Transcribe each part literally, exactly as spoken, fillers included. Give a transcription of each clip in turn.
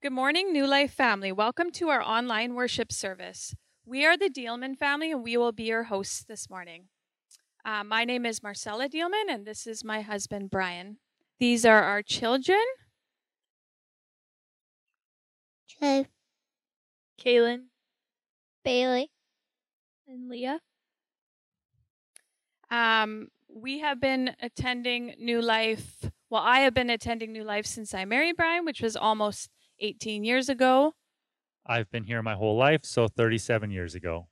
Good morning, New Life family. Welcome to our online worship service. We are the Dealman family, and we will be your hosts this morning. Uh, my name is Marcella Dealman, and this is my husband, Brian. These are our children. Trey, Kaylin, Bailey, and Leah. Um, we have been attending New Life. Well, I have been attending New Life since I married Brian, which was almost eighteen years ago. I've been here my whole life, so thirty-seven years ago.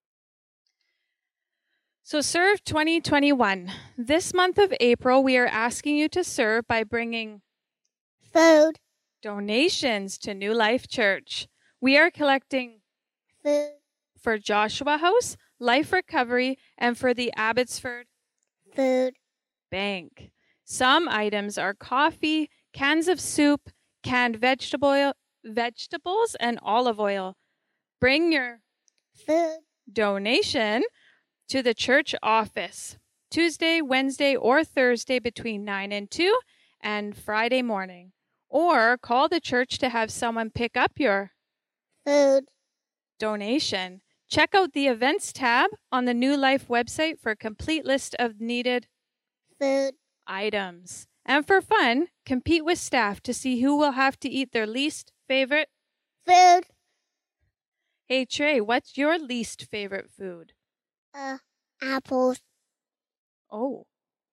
So Serve twenty twenty-one. This month of April, we are asking you to serve by bringing food, donations to New Life Church. We are collecting food, for Joshua House, Life Recovery, and for the Abbotsford food, Bank. Some items are coffee, cans of soup, canned vegetable, vegetables, and olive oil. Bring your food, donation to the church office Tuesday, Wednesday, or Thursday between nine and two and Friday morning. Or call the church to have someone pick up your food, donation. Check out the events tab on the New Life website for a complete list of needed food, items. And for fun, compete with staff to see who will have to eat their least favorite. food, Hey Trey, what's your least favorite food? uh, apples, Oh,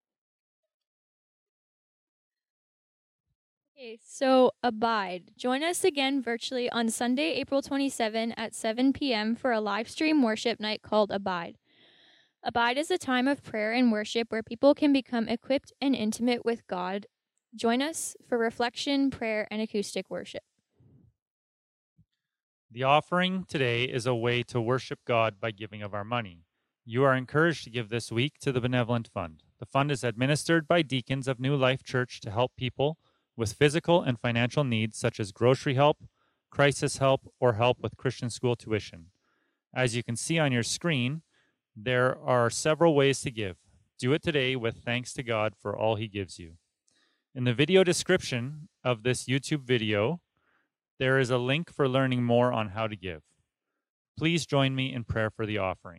Okay, so Abide. Join us again virtually on Sunday, April twenty-seventh at seven p.m. for a live stream worship night called Abide. Abide is a time of prayer and worship where people can become equipped and intimate with God. Join us for reflection, prayer, and acoustic worship. The offering today is a way to worship God by giving of our money. You are encouraged to give this week to the Benevolent Fund. The fund is administered by deacons of New Life Church to help people with physical and financial needs such as grocery help, crisis help, or help with Christian school tuition. As you can see on your screen, there are several ways to give. Do it today with thanks to God for all He gives you. In the video description of this YouTube video, there is a link for learning more on how to give. Please join me in prayer for the offering.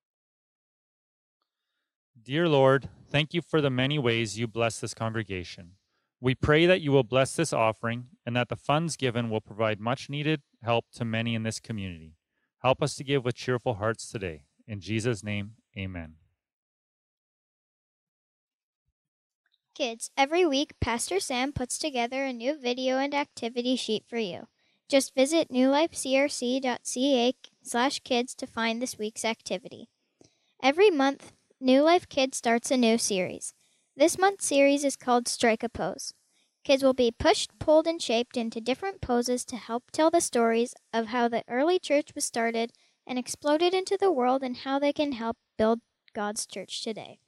Dear Lord, thank you for the many ways you bless this congregation. We pray that you will bless this offering and that the funds given will provide much needed help to many in this community. Help us to give with cheerful hearts today. In Jesus' name, amen. Kids, every week Pastor Sam puts together a new video and activity sheet for you. Just visit newlifecrc.ca slash kids to find this week's activity. Every month, New Life Kids starts a new series. This month's series is called Strike a Pose. Kids will be pushed, pulled, and shaped into different poses to help tell the stories of how the early church was started and exploded into the world and how they can help build God's church today.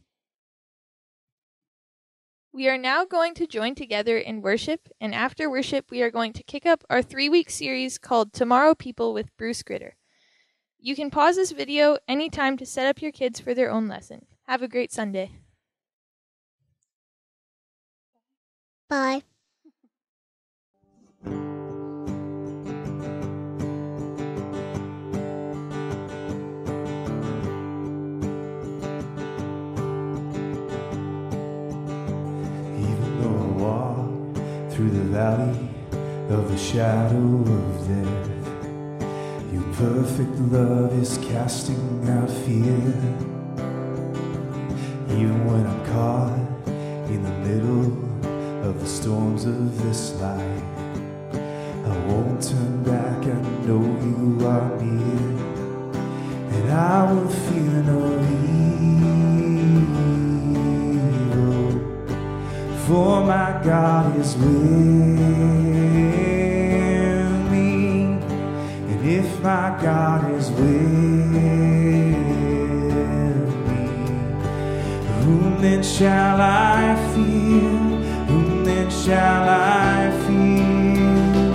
We are now going to join together in worship, and after worship, we are going to kick up our three-week series called Tomorrow People with Bruce Gritter. You can pause this video anytime to set up your kids for their own lesson. Have a great Sunday. Bye. Through the valley of the shadow of death, your perfect love is casting out fear. Even when I'm caught in the middle of the storms of this life, I won't turn back, I know you are near, and I will fear no evil, for my God is with me, and if my God is with me, whom then shall I fear? Whom then shall I fear?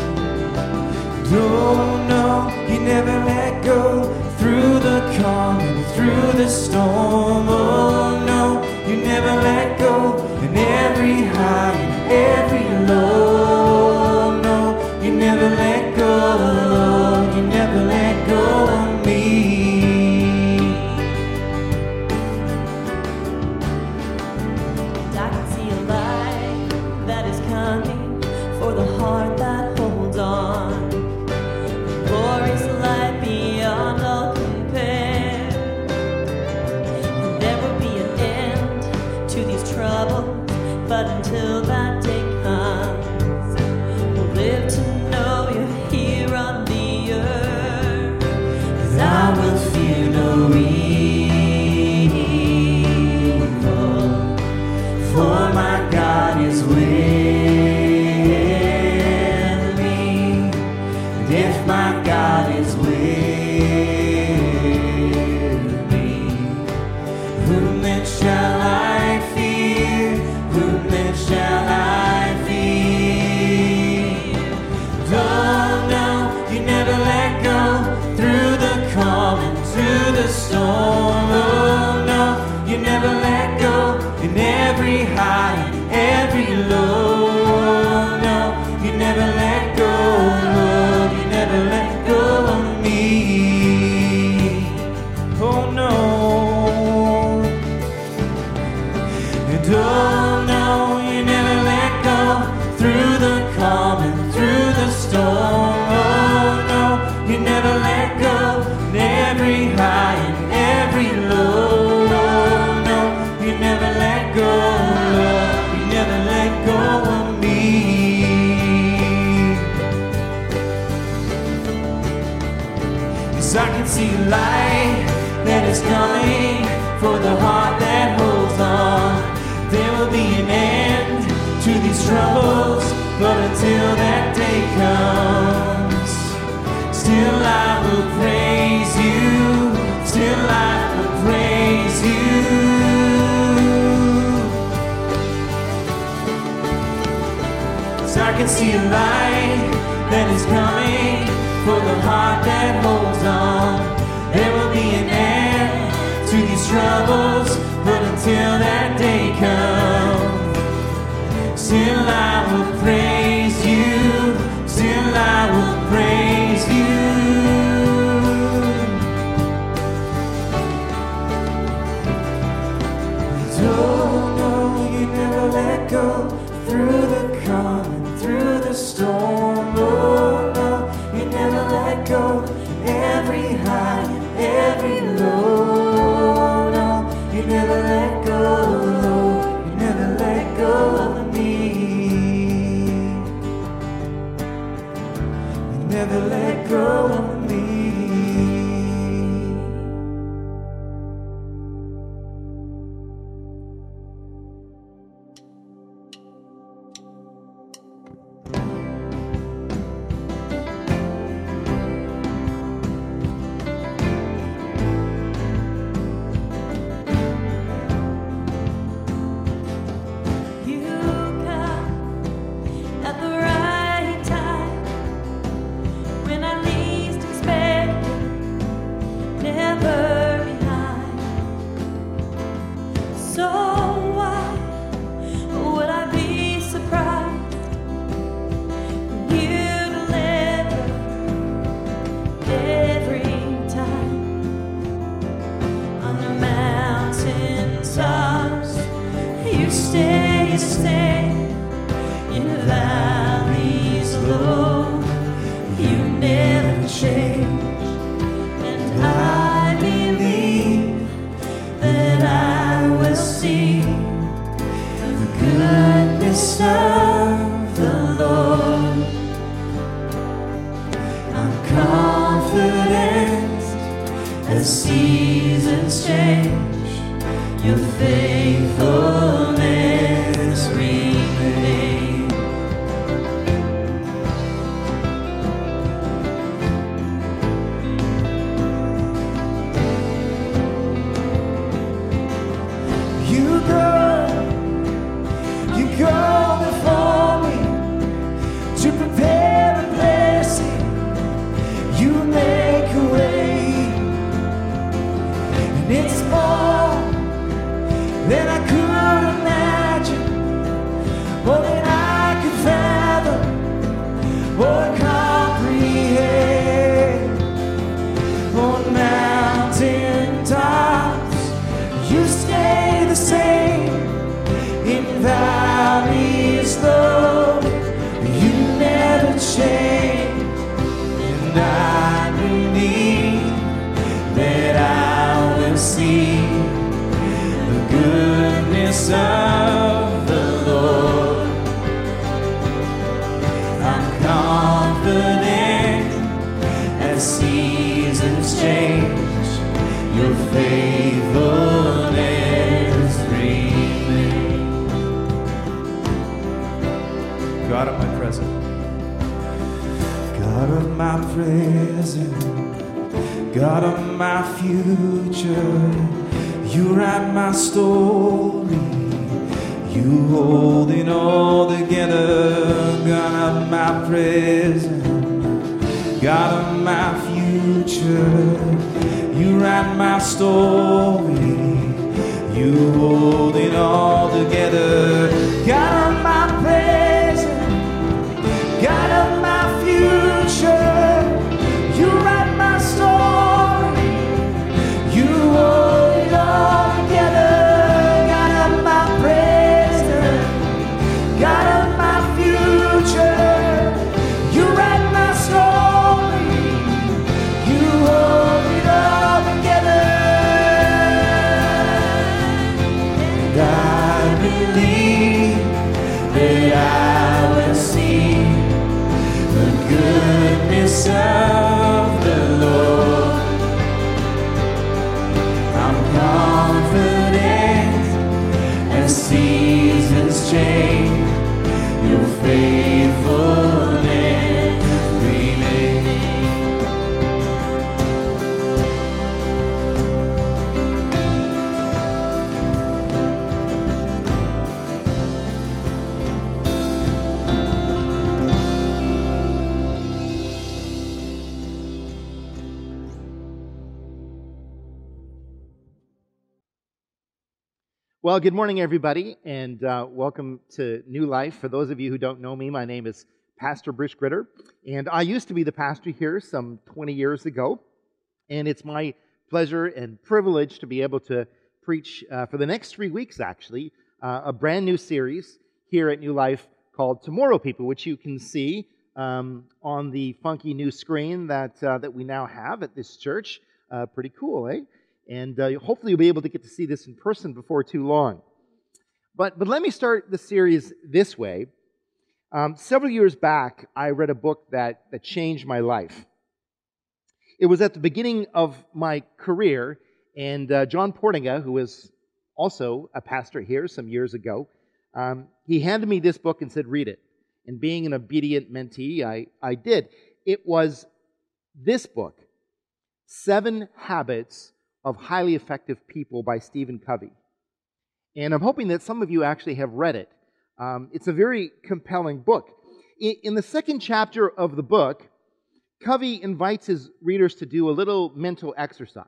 Oh no, you never let go, through the calm and through the storm. Oh no, you never let go, in every high and every low. No, you never let troubles, but until that day comes, we'll live to know you're here on the earth. 'Cause I will fear no evil, for my God is with me. And if my God is with me, whom then shall I fear? Whom then shall I fear? Oh no, you never let go through the calm and through the storm. Oh no, you never let go in every high and every low. No, you never let go, Lord, you never let go of me. Oh no. And oh no, you never let go through the calm and through the storm. Oh no, you never let go in every high and every low. No, you never let go, Lord, you never let go of me. Yes, I can see light that is coming for the heart that holds on. There will be an end to these troubles, but until that day comes, still I will praise you, still I will praise you. 'Cause I can see a light that is coming for the heart that holds on. There will be an end to these troubles, but until that day comes, still I will praise you, still I will praise you. Oh no, you never let go through the calm and through the storm. Oh no, you never let go every high and every low. No, you never let go, Lord, you never let go of me. You never let go of me. You come at the right time, when I least expect it, never behind. So why would I be surprised when you deliver every time? On the mountaintops you stay, you stay. In the valleys low, you never change. And I believe that I will see the goodness of the Lord. I'm confident as seasons change, your faithfulness remains. You go, you go before me to prepare a blessing. You make a way, and it's more than I could imagine. God of my present. God of my present, God of my future, you write my story, you hold it all together. God of my present, God of my future, you write my story, you hold it all together. God of my present, God of my future, you write my story, you hold it all together. God of my present, God of my future, you write my story, you hold it all together. And I believe that I will see the goodness of the Lord. I'm confident as seasons change, your faithfulness remains. Well, good morning, everybody, and uh, welcome to New Life. For those of you who don't know me, my name is Pastor Bruce Gritter, and I used to be the pastor here some twenty years ago, and it's my pleasure and privilege to be able to preach uh, for the next three weeks, actually, uh, a brand new series here at New Life called Tomorrow People, which you can see um, on the funky new screen that uh, that we now have at this church. Uh, pretty cool, eh? And uh, hopefully you'll be able to get to see this in person before too long. But but let me start the series this way. Um, several years back, I read a book that, that changed my life. It was at the beginning of my career, and uh, John Portinga, who was also a pastor here some years ago, um, he handed me this book and said, read it. And being an obedient mentee, I, I did. It was this book, Seven Habits of Highly Effective People by Stephen Covey. And I'm hoping that some of you actually have read it. Um, it's a very compelling book. In, in the second chapter of the book, Covey invites his readers to do a little mental exercise.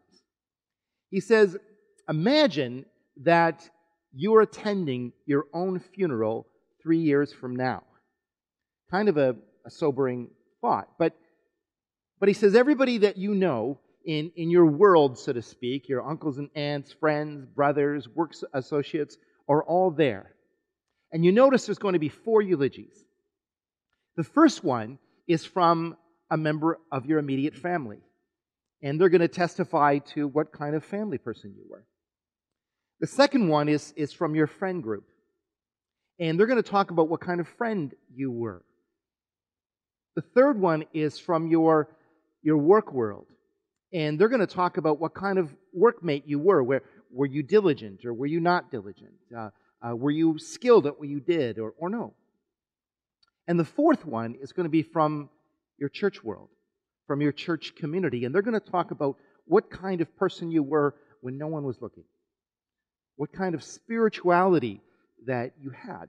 He says, imagine that you're attending your own funeral three years from now. Kind of a, a sobering thought. But, but he says, everybody that you know In, in your world, so to speak, your uncles and aunts, friends, brothers, work associates are all there. And you notice there's going to be four eulogies. The first one is from a member of your immediate family. And they're going to testify to what kind of family person you were. The second one is, is from your friend group. And they're going to talk about what kind of friend you were. The third one is from your, your work world. And they're going to talk about what kind of workmate you were. Where, were you diligent or were you not diligent? Uh, uh, were you skilled at what you did or, or no? And the fourth one is going to be from your church world, from your church community. And they're going to talk about what kind of person you were when no one was looking. What kind of spirituality that you had.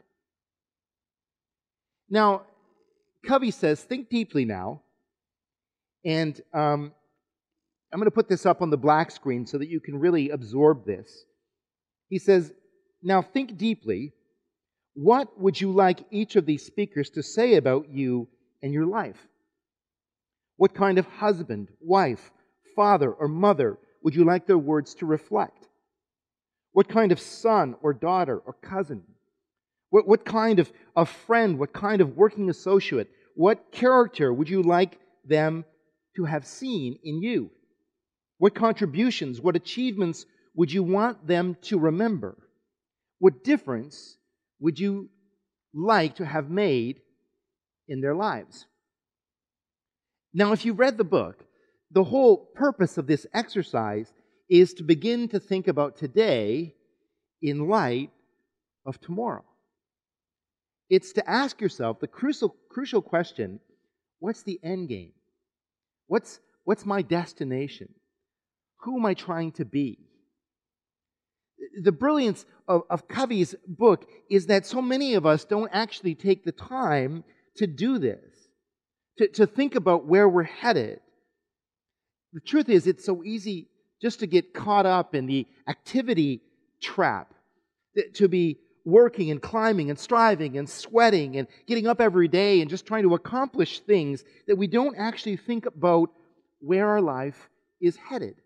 Now, Covey says, think deeply now. And um, I'm going to put this up on the black screen so that you can really absorb this. He says, now think deeply. What would you like each of these speakers to say about you and your life? What kind of husband, wife, father, or mother would you like their words to reflect? What kind of son or daughter or cousin? What, what kind of, of friend, what kind of working associate, what character would you like them to have seen in you? What contributions, what achievements would you want them to remember? What difference would you like to have made in their lives? Now, if you read the book, the whole purpose of this exercise is to begin to think about today in light of tomorrow. It's to ask yourself the crucial, crucial question, what's the end game? What's, what's my destination? Who am I trying to be? The brilliance of, of Covey's book is that so many of us don't actually take the time to do this, to, to think about where we're headed. The truth is, it's so easy just to get caught up in the activity trap, to be working and climbing and striving and sweating and getting up every day and just trying to accomplish things that we don't actually think about where our life is headed.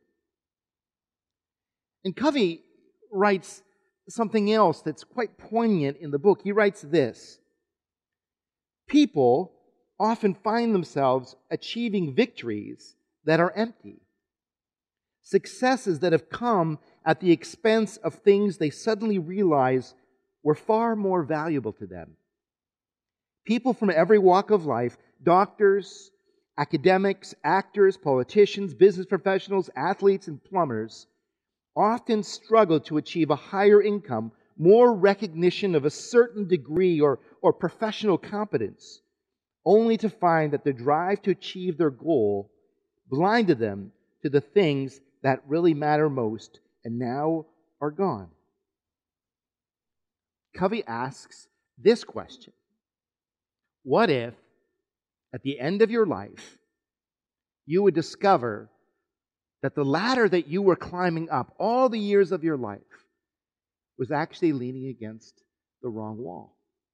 And Covey writes something else that's quite poignant in the book. He writes this: people often find themselves achieving victories that are empty, successes that have come at the expense of things they suddenly realize were far more valuable to them. People from every walk of life, doctors, academics, actors, politicians, business professionals, athletes, and plumbers, often struggle to achieve a higher income, more recognition of a certain degree or, or professional competence, only to find that the drive to achieve their goal blinded them to the things that really matter most and now are gone. Covey asks this question: what if, at the end of your life, you would discover that the ladder that you were climbing up all the years of your life was actually leaning against the wrong wall?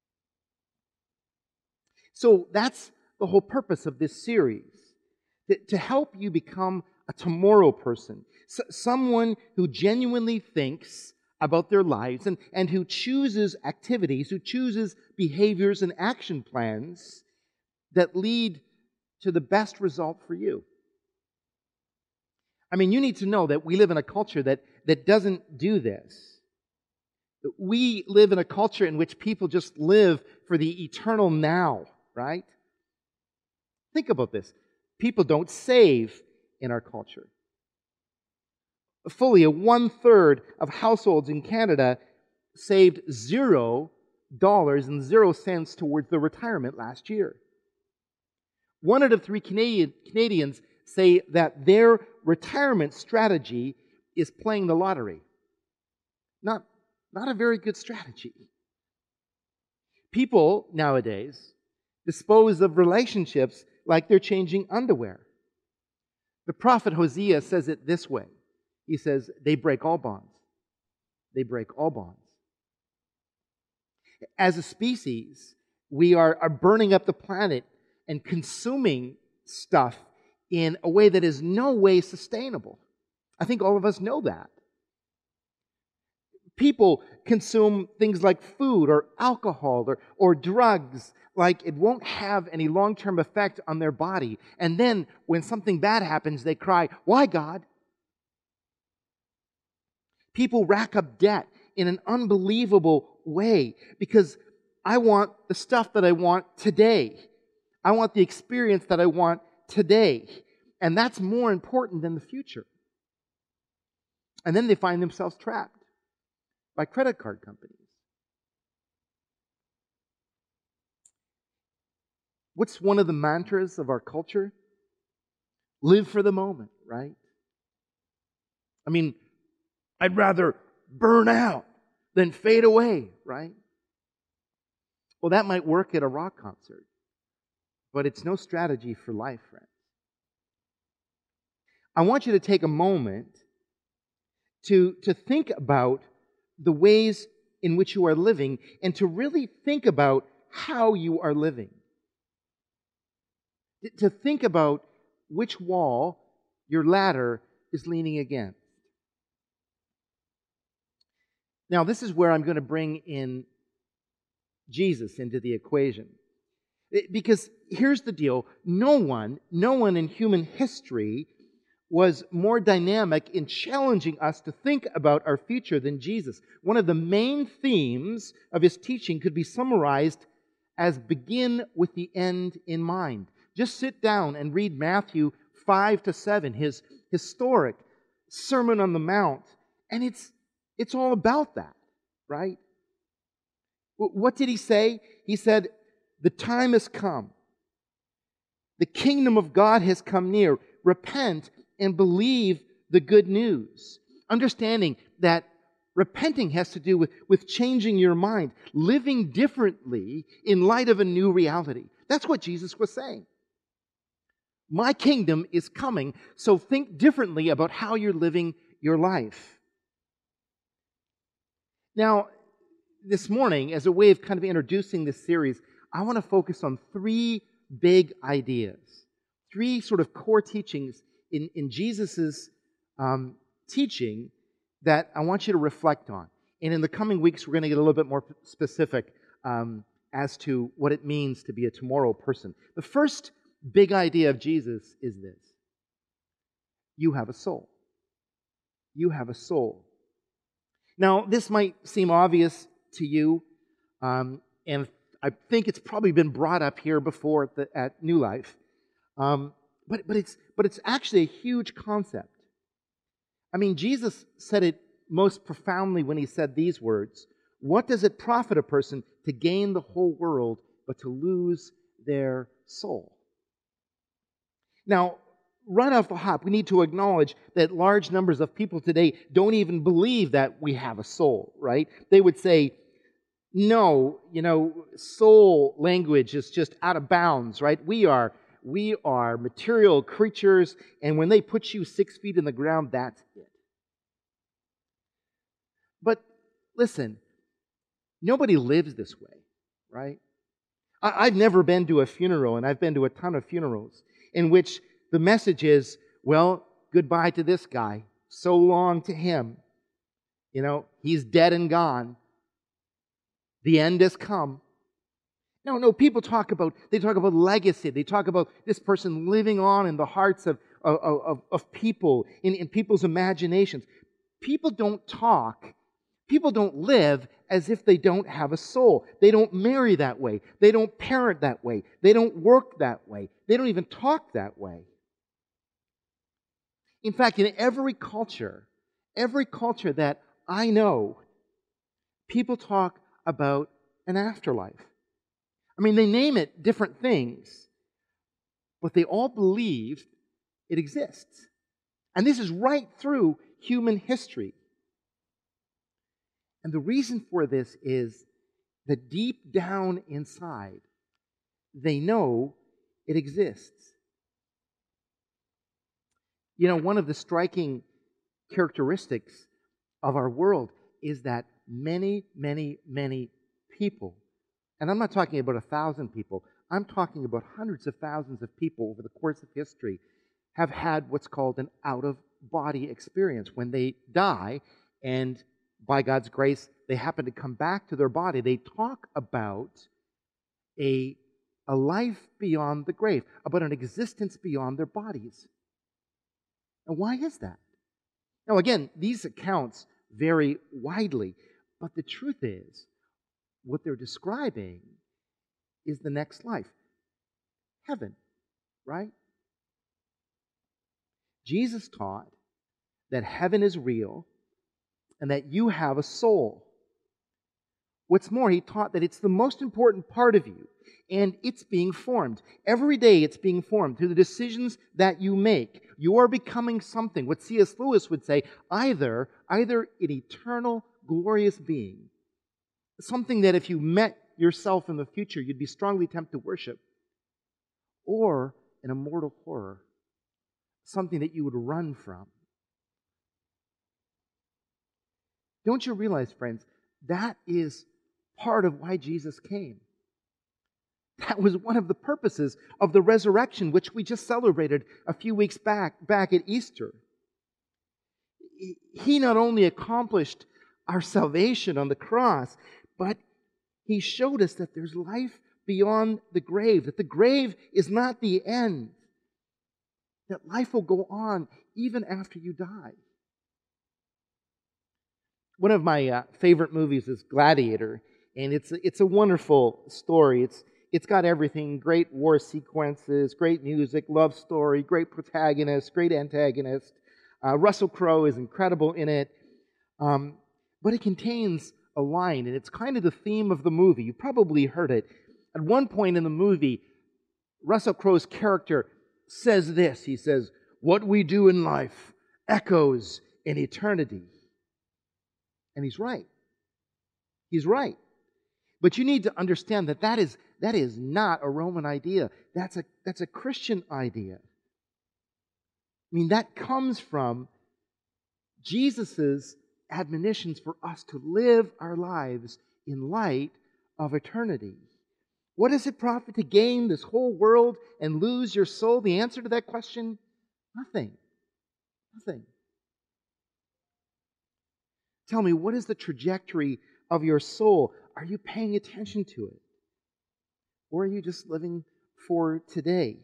So that's the whole purpose of this series, to help you become a tomorrow person, someone who genuinely thinks about their lives and, and who chooses activities, who chooses behaviors and action plans that lead to the best result for you. I mean, you need to know that we live in a culture that, that doesn't do this. We live in a culture in which people just live for the eternal now, right? Think about this. People don't save in our culture. Fully a one-third of households in Canada saved zero dollars and zero cents towards their retirement last year. One out of three Canadian, Canadians say that their retirement strategy is playing the lottery. Not, not a very good strategy. People nowadays dispose of relationships like they're changing underwear. The prophet Hosea says it this way. He says, they break all bonds. They break all bonds. As a species, we are, are burning up the planet and consuming stuff in a way that is no way sustainable. I think all of us know that. People consume things like food or alcohol or, or drugs like it won't have any long-term effect on their body. And then when something bad happens, they cry, "Why, God?" People rack up debt in an unbelievable way because I want the stuff that I want today. I want the experience that I want today. And that's more important than the future. And then they find themselves trapped by credit card companies. What's one of the mantras of our culture? Live for the moment, right? I mean, I'd rather burn out than fade away, right? Well, that might work at a rock concert, but it's no strategy for life, friends. I want you to take a moment to, to think about the ways in which you are living and to really think about how you are living. To think about which wall your ladder is leaning against. Now, this is where I'm going to bring in Jesus into the equation. Because here's the deal. No one, no one in human history was more dynamic in challenging us to think about our future than Jesus. One of the main themes of his teaching could be summarized as begin with the end in mind. Just sit down and read Matthew five to seven, his historic Sermon on the Mount, and it's It's all about that, right? What did he say? He said, the time has come. The kingdom of God has come near. Repent and believe the good news. Understanding that repenting has to do with, with changing your mind, living differently in light of a new reality. That's what Jesus was saying. My kingdom is coming, so think differently about how you're living your life. Now, this morning, as a way of kind of introducing this series, I want to focus on three big ideas, three sort of core teachings in, in Jesus' um, teaching that I want you to reflect on. And in the coming weeks, we're going to get a little bit more specific um, as to what it means to be a tomorrow person. The first big idea of Jesus is this: you have a soul. You have a soul. Now, this might seem obvious to you, um, and I think it's probably been brought up here before at, the, at New Life, um, but, but, it's, but it's actually a huge concept. I mean, Jesus said it most profoundly when he said these words: what does it profit a person to gain the whole world but to lose their soul? Now, right off the hop, we need to acknowledge that large numbers of people today don't even believe that we have a soul, right? They would say, no, you know, soul language is just out of bounds, right? We are, we are material creatures, and when they put you six feet in the ground, that's it. But listen, nobody lives this way, right? I, I've never been to a funeral, and I've been to a ton of funerals, in which the message is, well, goodbye to this guy. So long to him. You know, he's dead and gone. The end has come. No, no, people talk about, they talk about legacy. They talk about this person living on in the hearts of, of, of, of people, in, in people's imaginations. People don't talk. People don't live as if they don't have a soul. They don't marry that way. They don't parent that way. They don't work that way. They don't even talk that way. In fact, in every culture, every culture that I know, people talk about an afterlife. I mean, they name it different things, but they all believe it exists. And this is right through human history. And the reason for this is that deep down inside, they know it exists. You know, one of the striking characteristics of our world is that many, many, many people, and I'm not talking about a thousand people, I'm talking about hundreds of thousands of people over the course of history, have had what's called an out-of-body experience. When they die, and by God's grace, they happen to come back to their body, they talk about a, a life beyond the grave, about an existence beyond their bodies. And why is that? Now, again, these accounts vary widely, but the truth is, what they're describing is the next life. Heaven, right? Jesus taught that heaven is real and that you have a soul. What's more, he taught that it's the most important part of you, and it's being formed. Every day it's being formed through the decisions that you make. You are becoming something, what C S Lewis would say, either, either an eternal, glorious being, something that if you met yourself in the future, you'd be strongly tempted to worship, or an immortal horror, something that you would run from. Don't you realize, friends, that is part of why Jesus came. That was one of the purposes of the resurrection, which we just celebrated a few weeks back, back at Easter. He not only accomplished our salvation on the cross, but he showed us that there's life beyond the grave, that the grave is not the end, that life will go on even after you die. One of my uh, favorite movies is Gladiator, and it's it's a wonderful story. It's it's got everything: great war sequences, great music, love story, great protagonist, great antagonist. Uh, Russell Crowe is incredible in it, um, but it contains a line, and it's kind of the theme of the movie. You probably heard it. At one point in the movie, Russell Crowe's character says this. He says, "What we do in life echoes in eternity." And he's right. He's right. But you need to understand that that is, that is not a Roman idea. That's a, that's a Christian idea. I mean, that comes from Jesus' admonitions for us to live our lives in light of eternity. What does it profit to gain this whole world and lose your soul? The answer to that question, nothing. Nothing. Tell me, what is the trajectory of your soul? Are you paying attention to it? Or are you just living for today?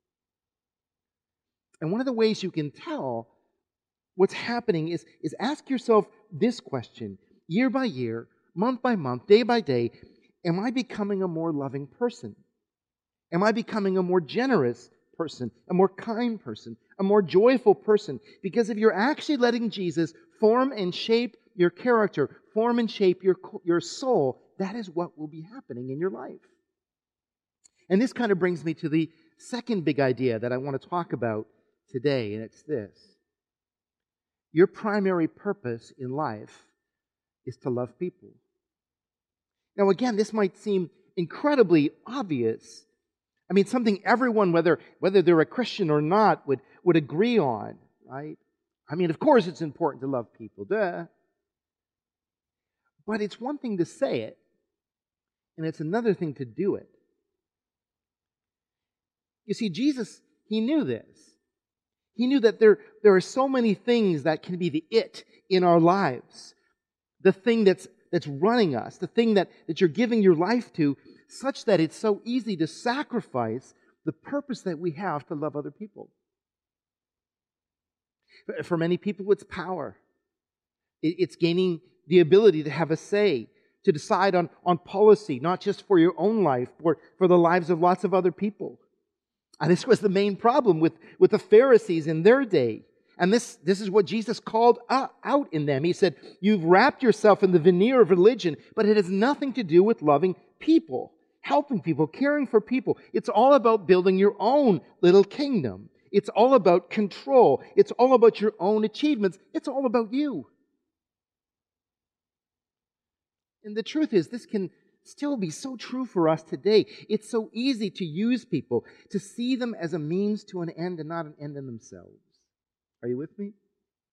And one of the ways you can tell what's happening is, is ask yourself this question, year by year, month by month, day by day, am I becoming a more loving person? Am I becoming a more generous person, a more kind person, a more joyful person? Because if you're actually letting Jesus form and shape your character, form and shape your, your soul, that is what will be happening in your life. And this kind of brings me to the second big idea that I want to talk about today, and it's this. Your primary purpose in life is to love people. Now, again, this might seem incredibly obvious. I mean, something everyone, whether, whether they're a Christian or not, would, would agree on, right? I mean, of course it's important to love people, duh. But it's one thing to say it, and it's another thing to do it. You see, Jesus, He knew this. He knew that there, there are so many things that can be the it in our lives. The thing that's, that's running us, the thing that, that you're giving your life to, such that it's so easy to sacrifice the purpose that we have to love other people. For many people, it's power. It's gaining the ability to have a say, to decide on, on policy, not just for your own life, but for the lives of lots of other people. And this was the main problem with, with the Pharisees in their day. And this, this is what Jesus called out in them. He said, you've wrapped yourself in the veneer of religion, but it has nothing to do with loving people, helping people, caring for people. It's all about building your own little kingdom. It's all about control. It's all about your own achievements. It's all about you. And the truth is, this can still be so true for us today. It's so easy to use people, to see them as a means to an end and not an end in themselves. Are you with me?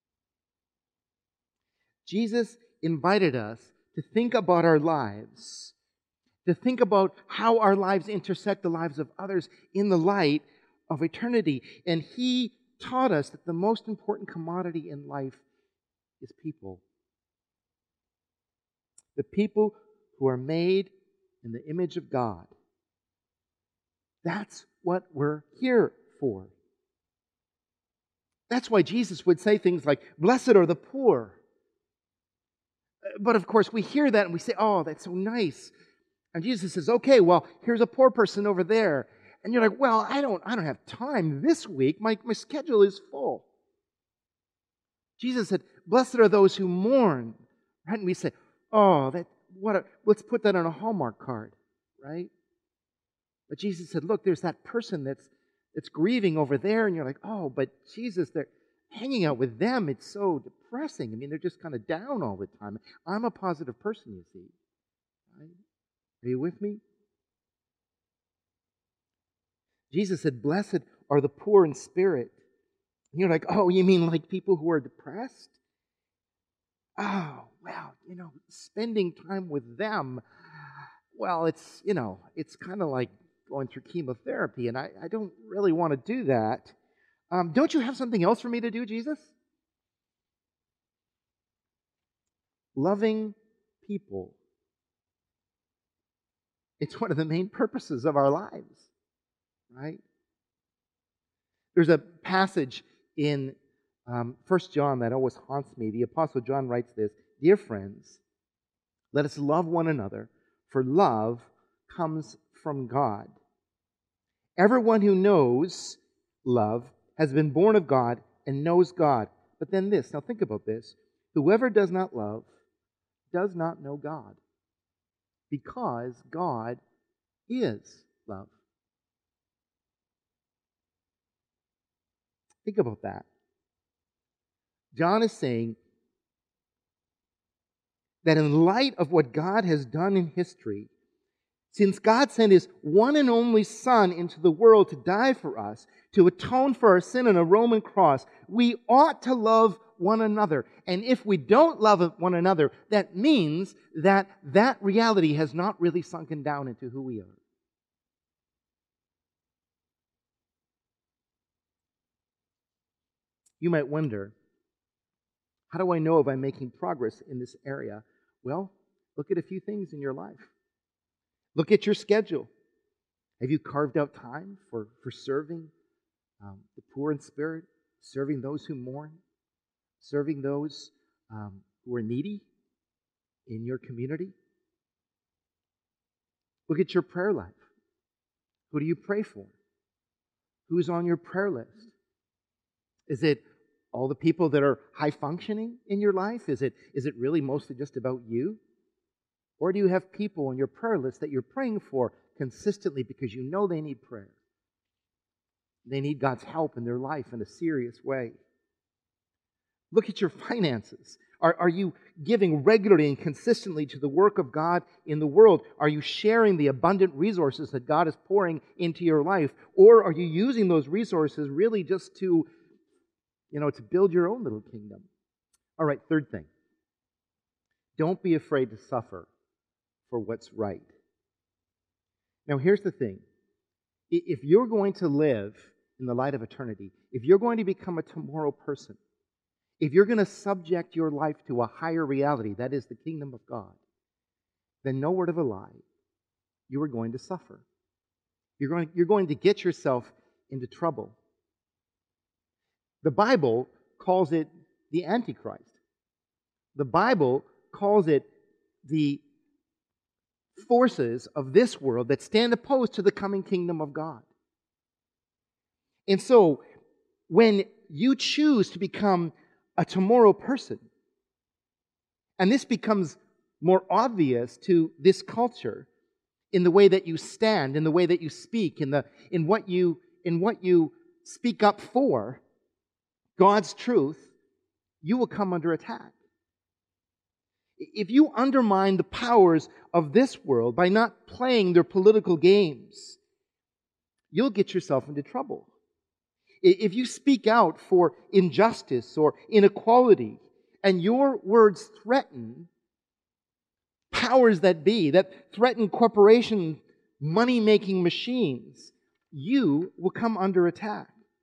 Jesus invited us to think about our lives, to think about how our lives intersect the lives of others in the light of eternity. And He taught us that the most important commodity in life is people. The people who are made in the image of God. That's what we're here for. That's why Jesus would say things like, blessed are the poor. But of course, we hear that and we say, oh, that's so nice. And Jesus says, okay, well, here's a poor person over there. And you're like, well, I don't, I don't have time this week. My, my schedule is full. Jesus said, blessed are those who mourn. Right? And we say, oh, that what a, let's put that on a Hallmark card, right? But Jesus said, look, there's that person that's that's grieving over there, and you're like, oh, but Jesus, they're hanging out with them. It's so depressing. I mean, they're just kind of down all the time. I'm a positive person, you see. Right? Are you with me? Jesus said, blessed are the poor in spirit. And you're like, oh, you mean like people who are depressed? Oh, well, you know, spending time with them, well, it's, you know, it's kind of like going through chemotherapy, and I, I don't really want to do that. Um, don't you have something else for me to do, Jesus? Loving people. It's one of the main purposes of our lives, right? There's a passage in um, First John that always haunts me. The Apostle John writes this, dear friends, let us love one another, for love comes from God. Everyone who knows love has been born of God and knows God. But then this, now think about this. Whoever does not love does not know God, because God is love. Think about that. John is saying that in light of what God has done in history, since God sent His one and only Son into the world to die for us, to atone for our sin on a Roman cross, we ought to love one another. And if we don't love one another, that means that that reality has not really sunken down into who we are. You might wonder, how do I know if I'm making progress in this area? Well, look at a few things in your life. Look at your schedule. Have you carved out time for, for serving um, the poor in spirit, serving those who mourn, serving those um, who are needy in your community? Look at your prayer life. Who do you pray for? Who's on your prayer list? Is it all the people that are high functioning in your life? Is it, is it really mostly just about you? Or do you have people on your prayer list that you're praying for consistently because you know they need prayer? They need God's help in their life in a serious way. Look at your finances. Are, are you giving regularly and consistently to the work of God in the world? Are you sharing the abundant resources that God is pouring into your life? Or are you using those resources really just to, you know, to build your own little kingdom? All right, third thing. Don't be afraid to suffer for what's right. Now, here's the thing. If you're going to live in the light of eternity, if you're going to become a tomorrow person, if you're going to subject your life to a higher reality, that is the kingdom of God, then no word of a lie, you are going to suffer. You're going, you're going to get yourself into trouble. The Bible calls it the Antichrist. The Bible calls it the forces of this world that stand opposed to the coming kingdom of God. And so, when you choose to become a tomorrow person, and this becomes more obvious to this culture in the way that you stand, in the way that you speak, in the in what you in what you speak up for, God's truth, you will come under attack. If you undermine the powers of this world by not playing their political games, you'll get yourself into trouble. If you speak out for injustice or inequality, and your words threaten powers that be, that threaten corporation money-making machines, you will come under attack.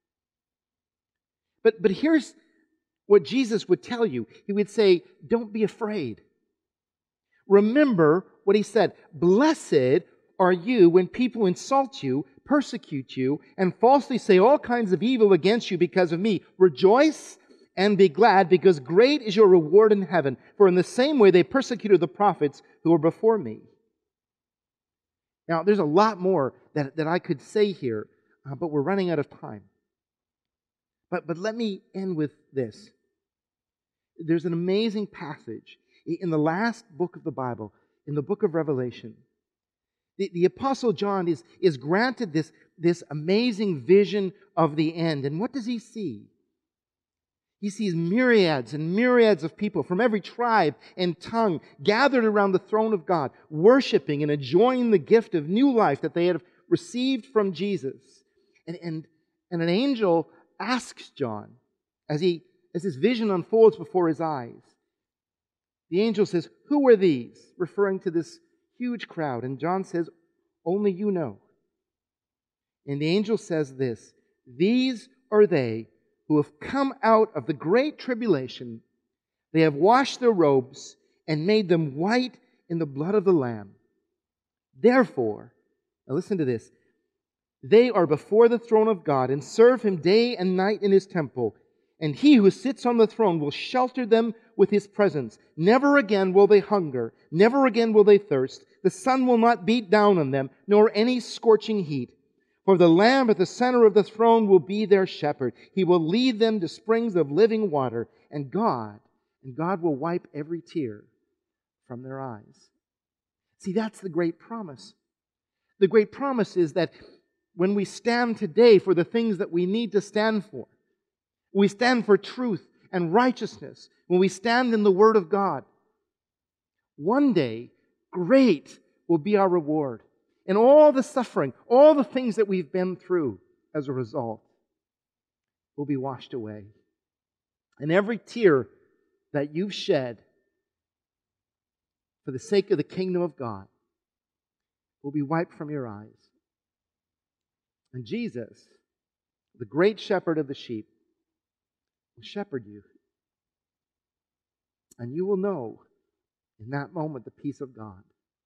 But, but here's what Jesus would tell you. He would say, don't be afraid. Remember what He said. Blessed are you when people insult you, persecute you, and falsely say all kinds of evil against you because of me. Rejoice and be glad, because great is your reward in heaven. For in the same way they persecuted the prophets who were before me. Now, there's a lot more that, that I could say here, uh, but we're running out of time. But, but let me end with this. There's an amazing passage in the last book of the Bible, in the book of Revelation. The, the Apostle John is, is granted this, this amazing vision of the end. And what does he see? He sees myriads and myriads of people from every tribe and tongue gathered around the throne of God, worshiping and enjoying the gift of new life that they had received from Jesus. And, and, and an angel asks John, as he as his vision unfolds before his eyes, the angel says, "Who are these?" referring to this huge crowd. And John says, "Only you know." And the angel says this, "These are they who have come out of the great tribulation. They have washed their robes and made them white in the blood of the Lamb. Therefore," now listen to this, "they are before the throne of God and serve Him day and night in His temple. And He who sits on the throne will shelter them with His presence. Never again will they hunger. Never again will they thirst. The sun will not beat down on them, nor any scorching heat. For the Lamb at the center of the throne will be their shepherd. He will lead them to springs of living water. And God, and God will wipe every tear from their eyes. See, that's the great promise. The great promise is that when we stand today for the things that we need to stand for, we stand for truth and righteousness, when we stand in the Word of God, one day, great will be our reward. And all the suffering, all the things that we've been through as a result will be washed away. And every tear that you've shed for the sake of the kingdom of God will be wiped from your eyes. And Jesus, the great shepherd of the sheep, will shepherd you. And you will know in that moment the peace of God.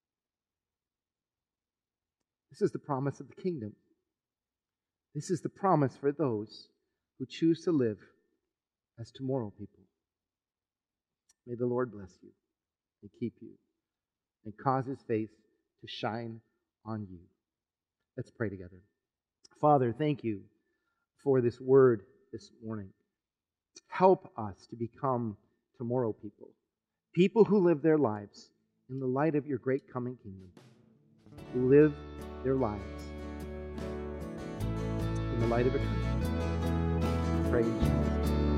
This is the promise of the kingdom. This is the promise for those who choose to live as tomorrow people. May the Lord bless you and keep you and cause His face to shine on you. Let's pray together. Father, thank you for this word this morning. Help us to become tomorrow people. People who live their lives in the light of your great coming kingdom. Who live their lives in the light of eternity. We pray in Jesus' name.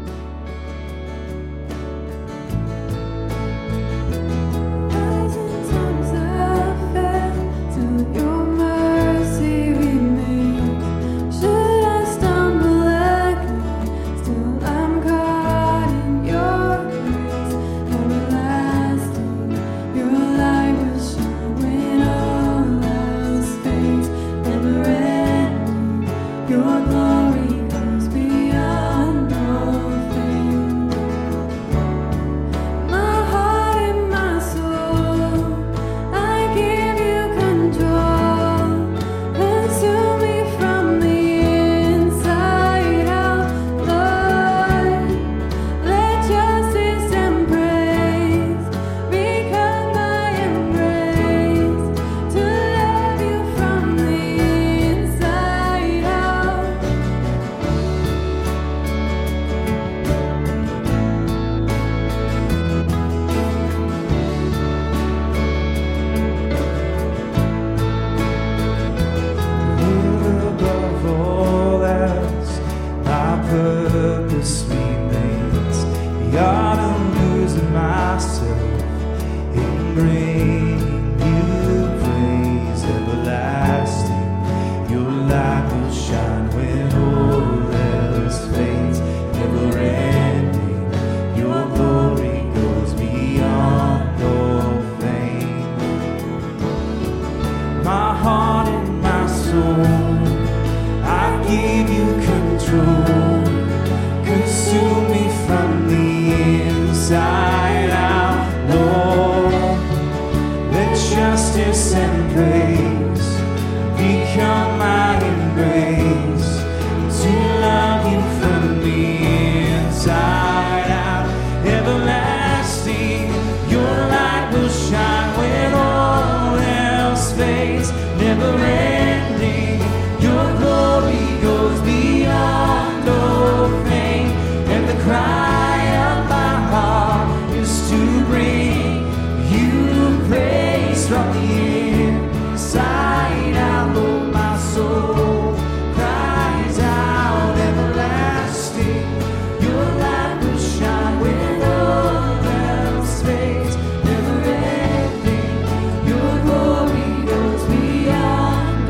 Your glory goes beyond all. Your glory goes beyond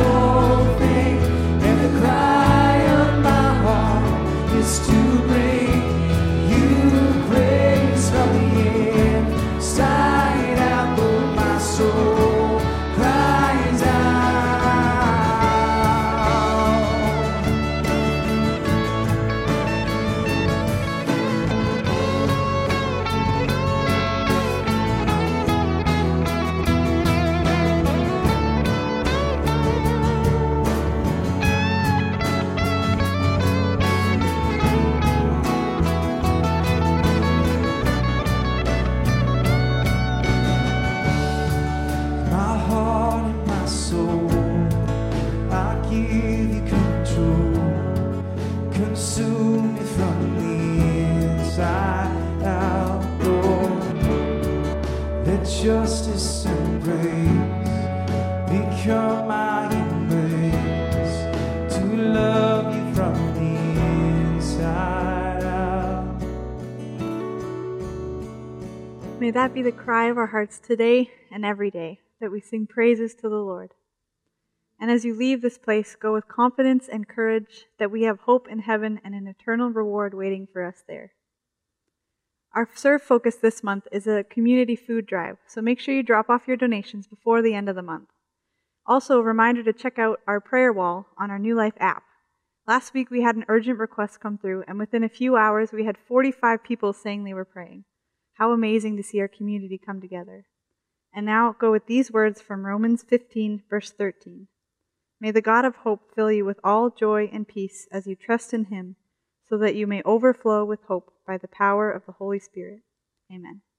of my embrace, to love you from the inside out. May that be the cry of our hearts today and every day, that we sing praises to the Lord. And as you leave this place, go with confidence and courage that we have hope in heaven and an eternal reward waiting for us there. Our Serve Focus this month is a community food drive, so make sure you drop off your donations before the end of the month. Also, a reminder to check out our prayer wall on our New Life app. Last week we had an urgent request come through, and within a few hours we had forty-five people saying they were praying. How amazing to see our community come together. And now go with these words from Romans fifteen, verse thirteen. May the God of hope fill you with all joy and peace as you trust in him, so that you may overflow with hope by the power of the Holy Spirit. Amen.